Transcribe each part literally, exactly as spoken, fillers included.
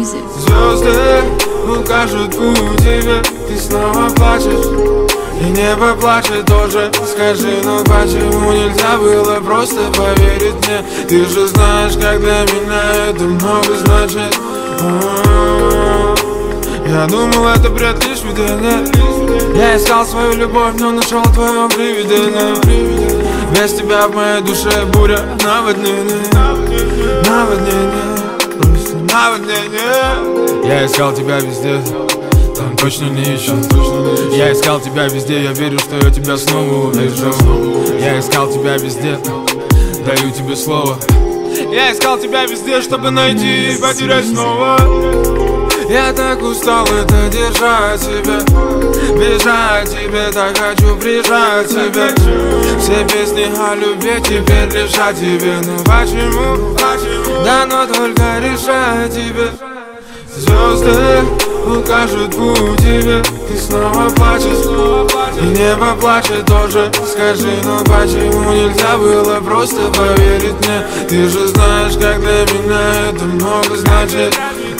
music. Звезды укажут путь тебе, ты снова плачешь. И небо плачет тоже. Скажи, ну почему нельзя было просто поверить мне? Ты же знаешь, как для меня это много значит. Я думал, это бред, лишь видение. Я искал свою любовь, но нашел твое привидение. Без тебя в моей душе буря, наводнение. Наводнение, просто наводнение. Я искал тебя везде, там точно не ищу. Я искал тебя везде, я верю, что я тебя снова увижу. Я искал тебя везде, даю тебе слово. Я искал тебя везде, чтобы найти и потерять снова. Я так устал это держать себя, бежать тебе, так хочу прижать тебя. Все песни о любви теперь лишь о тебе. Но почему, почему? Да, но только решать тебе. Звезды укажут путь тебе, ты снова плачешь. И небо плачет тоже. Скажи, ну почему нельзя было просто поверить мне? Ты же знаешь, как для меня это много значит.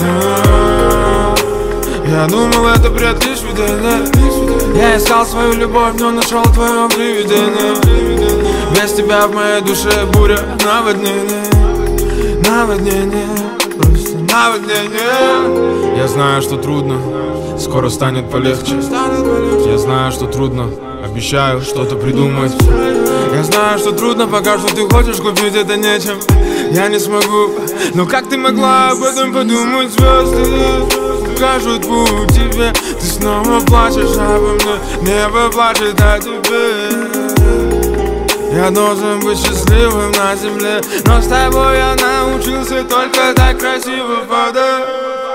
Я думал, это бред, лишь видение. Я искал свою любовь, но нашел твое привидение. Без тебя в моей душе буря, наводнение. Наводнение, просто наводнение. Я знаю, что трудно, скоро станет полегче. Я знаю, что трудно, обещаю что-то придумать. Я знаю, что трудно, пока что ты хочешь купить это нечем. Я не смогу, но как ты могла об этом подумать? Звезды укажут путь тебе, ты снова плачешь обо мне. Небо плачет о тебе. Я должен быть счастливым на земле, но с тобой я научился только так красиво падать.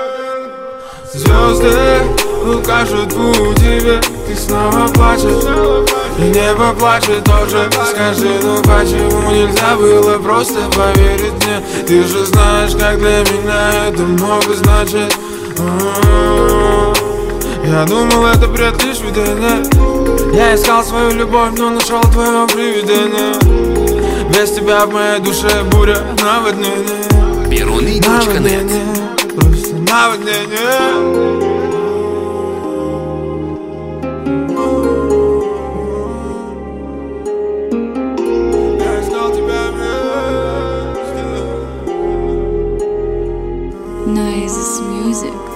Звезды укажут путь тебе, ты снова плачешь. И небо плачет тоже. Скажи, ну почему нельзя было просто поверить мне? Ты же знаешь, как для меня это много значит. Я думал, это бред, лишь видение. Я искал свою любовь, но нашел твое привидение. Без тебя в моей душе буря, наводнение. Перуны точка нет. Просто наводнение. Nice music.